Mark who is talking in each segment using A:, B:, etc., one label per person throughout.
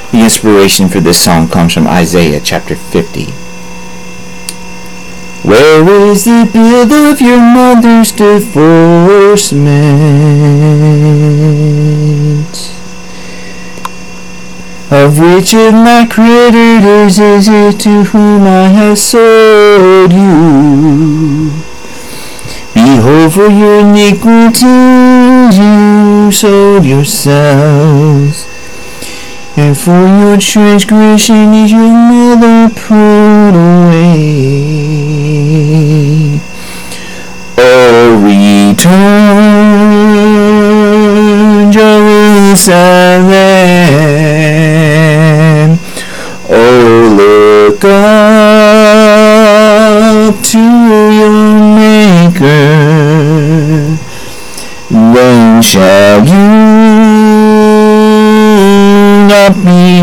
A: The inspiration for this song comes from Isaiah chapter 50. Where is the bill of your mother's divorcement? Of which of my creditors is it to whom I have sold you? Behold, for your iniquities you sold yourselves, and for your transgression is your mother put away. Oh, return, Jerusalem. Oh, look up to your Maker. Then shall you not be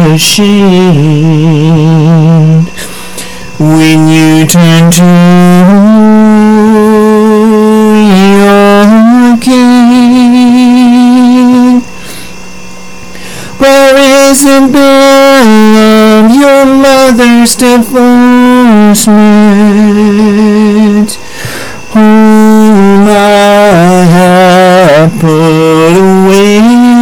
A: ashamed when you turn to your King. Where is the bill of your mother's divorcement, whom I have put away?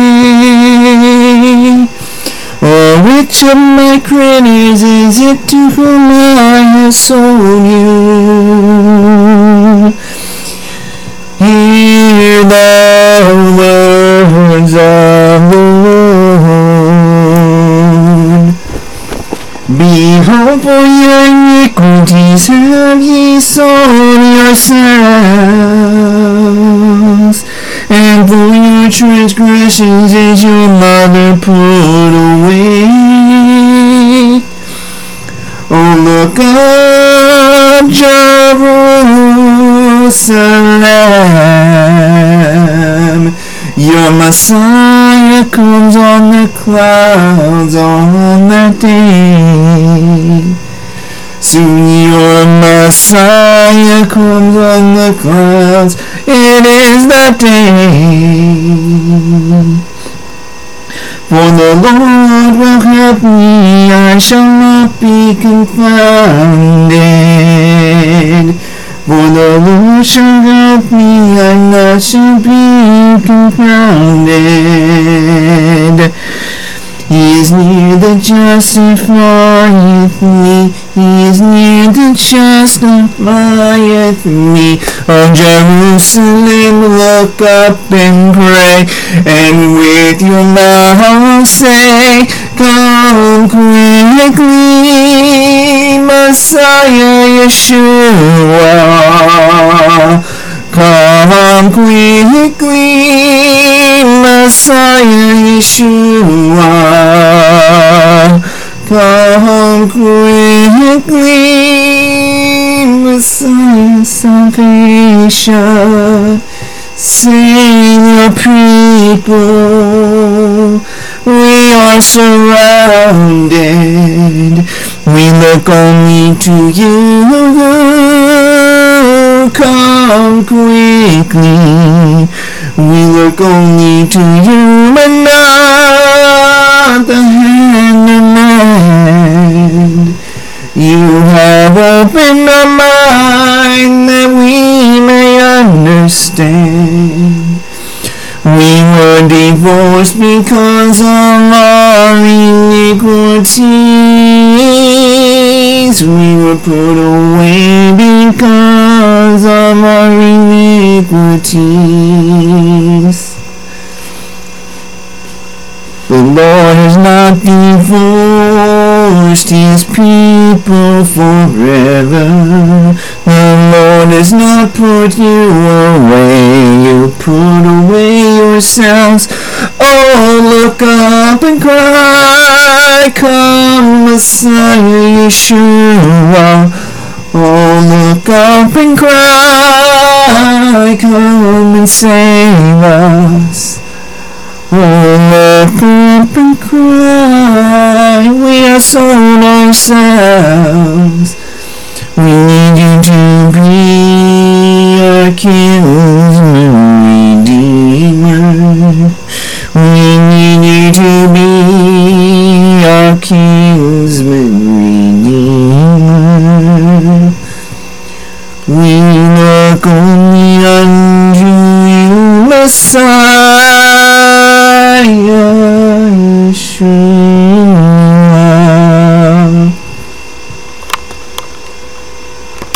A: Or which of my creditors is it to whom I have sold you? Hear the words of the Lord. Behold, for your iniquities have ye sold yourselves, and for your transgressions is your mother put away. Oh, look up, Jerusalem. Your Messiah comes on the clouds on that day. Soon your Messiah comes on the clouds. It is that day. For the Lord will help me, I shall not be confounded. For the Lord shall help me, I not shall be confounded. He is near that justifieth me. He is near that justifieth me. O Jerusalem, look up and pray, and with your mouth say, come quickly, Messiah Yeshua. Come quickly, Messiah Yeshua. Come quickly, Messiah salvation. Sing your people, we are surrounded. We look only to you. Come quickly, we look only to you, but not the hand of man. You have opened our mind that we may understand. We were divorced because of our iniquities. We were put away because of our iniquities. The Lord has not divorced his people forever. The Lord has not put you away. You put away yourselves. Oh, look up and cry, come Messiah Yeshua. Oh, look up and cry, come and save us. Oh, look up and cry, we have sold ourselves. We need you to be our kinsman redeemer. We need you to be our kinsman redeemer. We look only unto you, Messiah, Yeshua.